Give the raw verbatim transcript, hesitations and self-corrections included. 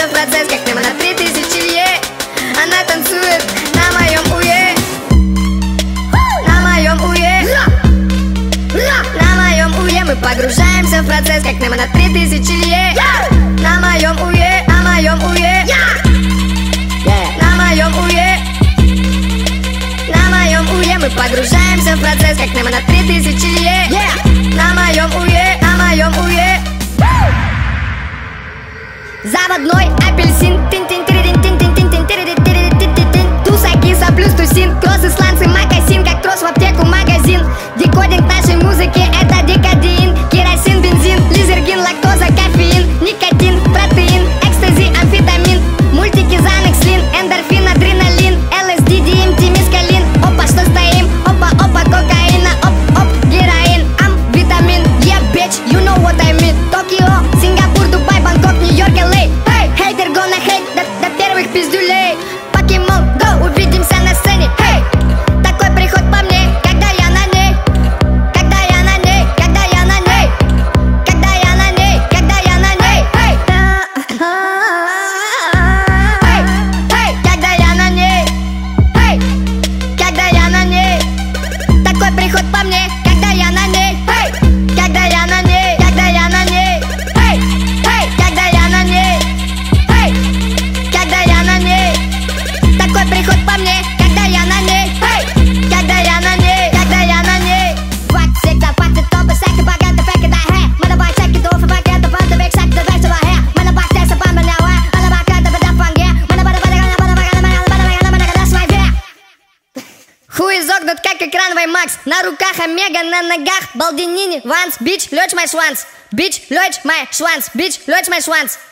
погружаемся в процесс, как Немо на три тысячи лье. Она танцует на моем уе, на моем уе, на моем уе. Мы погружаемся в процесс, как Немо на три тысячи лье. На моем уе, на моем уе, на моем уе, на моем уе. Мы погружаемся в процесс, как Немо на три тысячи лье. На моем уе, на моем уе. Заводной апельсин, тин тин тин тин тин тин тин тин тин тин тин. Туса, киса, плюс тусин, кроссы, сланцы, магазин, как кросс в аптеку, магазин. Декодинг нашей музыки — это декадин, керосин, бензин, лизергин, лактоза, кофеин, никотин, протеин, экстази, амфетамин, мультики, Занекс, лин, эндорфин, адреналин, ЛСД, ДМТ, мискалин. Опа, что стоим? Опа, опа, кокаина, оп, оп, героин, ам, витамин, yeah, bitch, you know what I mean. Токио, Сингапур, Дубай, Бангкок, Нью-Йорк, Л А. Hey, хейтер, gonna hate до, до первых пиздюлей. Покемон, go, увидимся на сцене. Hey, такой приход по мне, когда я на ней, когда я на ней, когда я на ней, когда я на ней, когда я на ней. Hey, hey, hey, когда я на ней, hey, когда я на ней. Такой приход по мне, когда я на ней. Hey, когда я на ней, когда я на ней. Hey, hey, когда я на ней. Hey, когда я на ней. Такой приход по мне, когда я на ней. Hey, когда я на ней, когда я на ней. Fuck, sick, the fuck, the top, the second back at the back of the hair. Man, I check it over, back at the front, the big sack, the rest of my hair. Man, I back there, so I'm now, man, I back at the back of the Man, I back at the back of the that's my bear. Хуй изогнут, как экран Ваймакс. На руках Омега, на ногах Балдинини, Ванс. Бич, лёч май шванс. Бич, лёч май шванс. Бич, лёч май шванс.